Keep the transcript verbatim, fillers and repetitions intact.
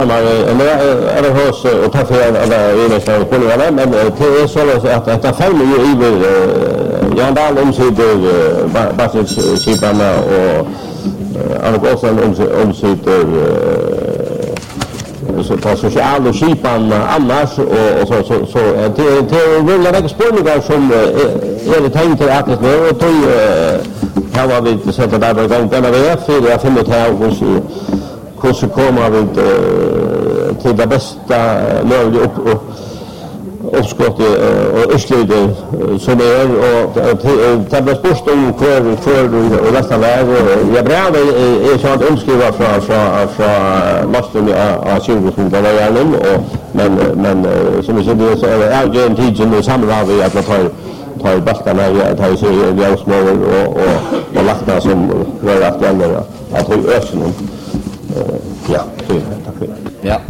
Men är det hos och ta för alla i nästan på några men det är så att att det faller ju i Jan Dahl omsider Basis-skiparna och Anna Gåsen omsider så på sociala och skipan annars och så så så det det vill jag spårningar som är det tänkt att det nu och då har var vi sätta där på gång den är för jag finner det här hos hur så kommer vi till det bästa möjliga upp uppskott och östliga som är och det blir sport om för för och nästan väg och jag bra är så att omskriva från från från masten av tjugo som det var igen och men men som vi säger så är det en tid som samlar vi att man tar tar bastarna jag tar sig jag små och och och lagt som var aktuella att ha ösen ja, tack för det. Ja.